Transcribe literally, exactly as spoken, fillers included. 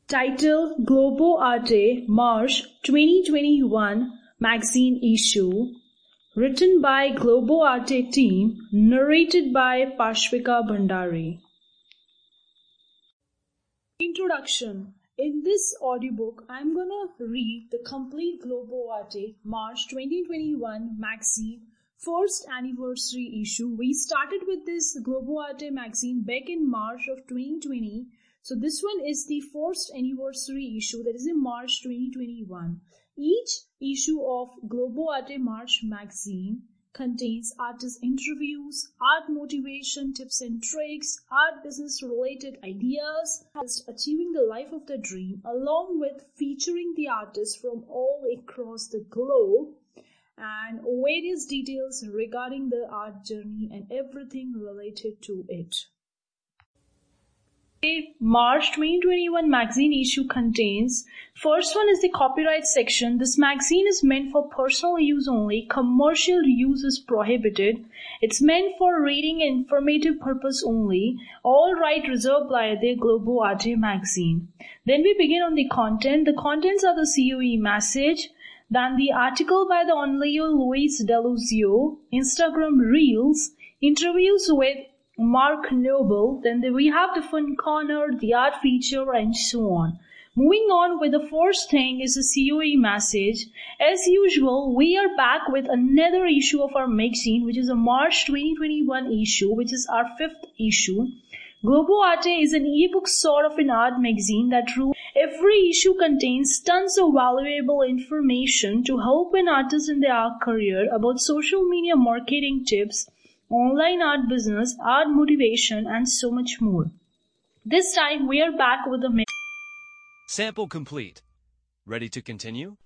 Title Globo Arte March twenty twenty-one Magazine Issue. Written by Globo Arte team. Narrated by Pashvika Bhandari. Introduction. In this audiobook, I'm gonna read the complete Globo Arte March twenty twenty-one magazine first anniversary issue. We started with this Globo Arte magazine back in March of twenty twenty. So this one is the first anniversary issue, that is in March twenty twenty-one. Each issue of Globo Arte March magazine contains artist interviews, art motivation, tips and tricks, art business related ideas, achieving the life of the dream, along with featuring the artists from all across the globe and various details regarding the art journey and everything related to it. March twenty twenty-one magazine issue contains, first one is the copyright section. This magazine is meant for personal use only. Commercial use is prohibited. It's meant for reading and informative purpose only. All right reserved by the Globo Arte magazine. Then we begin on the content. The contents are the C O E message, then the article by the Onleo Luis Deluzio, Instagram Reels, interviews with Mark Noble, then we have the fun corner, the art feature, and so on. Moving on with the first thing is the C O E message. As usual, we are back with another issue of our magazine, which is a March twenty twenty-one issue, which is our fifth issue. Globo Arte is an ebook sort of an art magazine that rules. Every issue contains tons of valuable information to help an artist in their art career about social media marketing tips, online art business, art motivation, and so much more. This time we are back with a sample complete. Ready to continue?